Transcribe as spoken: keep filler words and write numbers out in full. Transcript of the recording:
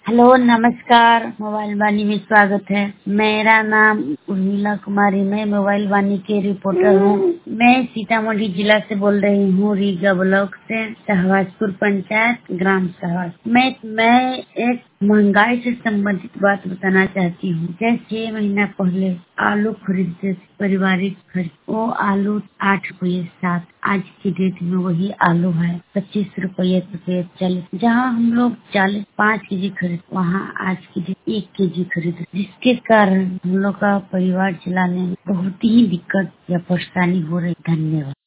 Hello, नमस्कार। Mobile वाणी में स्वागत है। मेरा नाम उर्मिला कुमारी, मैं मोबाइल वाणी के रिपोर्टर हूँ। मैं सीतामढ़ी जिला से बोल रही हूँ, रीगा ब्लॉक से, सहवाजपुर पंचायत, ग्राम सहवाज। मैं मैं एक महंगाई से संबंधित बात बताना चाहती हूँ। जैसे छह महीना पहले आलू खरीदते थे, पारिवारिक खरीद, वो आलू आठ रुपये सात, आज की डेट में वही आलू है पच्चीस रुपये रुपये चालीस। जहाँ हम लोग चालीस पाँच के जी खरीद, वहाँ आज की डेट एक के जी खरीद, जिसके कारण हम लोग का परिवार चलाने में बहुत ही दिक्कत या परेशानी हो रही। धन्यवाद।